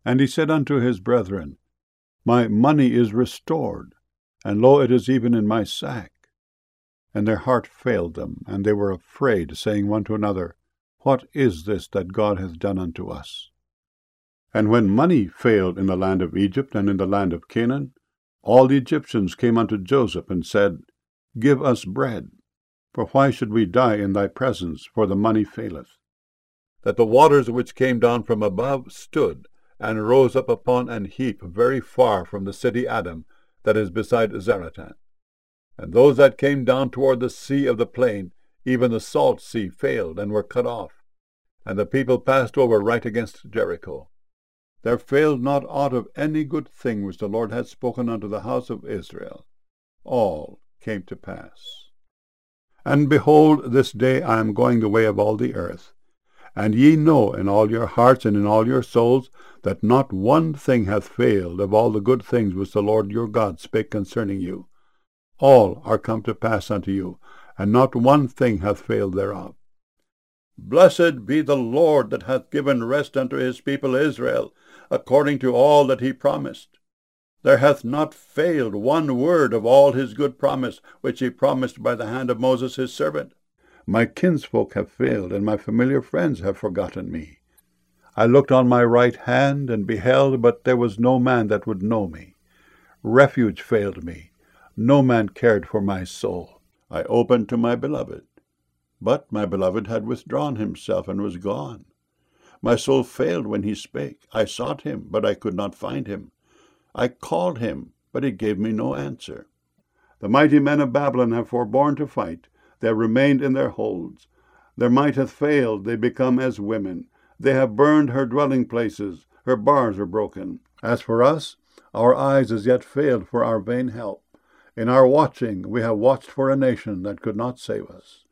And he said unto his brethren, My money is restored, and lo, it is even in my sack. And their heart failed them, and they were afraid, saying one to another, What is this that God hath done unto us? And when money failed in the land of Egypt and in the land of Canaan, all the Egyptians came unto Joseph and said, Give us bread, for why should we die in thy presence, for the money faileth? That the waters which came down from above stood, and rose up upon an heap very far from the city Adam, that is beside Zaretan. And those that came down toward the sea of the plain, even the salt sea, failed, and were cut off. And the people passed over right against Jericho. There failed not aught of any good thing which the Lord had spoken unto the house of Israel. All came to pass. And behold, this day I am going the way of all the earth. And ye know in all your hearts and in all your souls that not one thing hath failed of all the good things which the Lord your God spake concerning you. All are come to pass unto you, and not one thing hath failed thereof. Blessed be the Lord that hath given rest unto his people Israel, according to all that he promised. There hath not failed one word of all his good promise, which he promised by the hand of Moses his servant. My kinsfolk have failed, and my familiar friends have forgotten me. I looked on my right hand, and beheld, but there was no man that would know me. Refuge failed me. No man cared for my soul. I opened to my beloved, but my beloved had withdrawn himself and was gone. My soul failed when he spake. I sought him, but I could not find him. I called him, but he gave me no answer. The mighty men of Babylon have forborne to fight. They have remained in their holds. Their might hath failed. They become as women. They have burned her dwelling places. Her bars are broken. As for us, our eyes as yet failed for our vain help. In our watching we have watched for a nation that could not save us.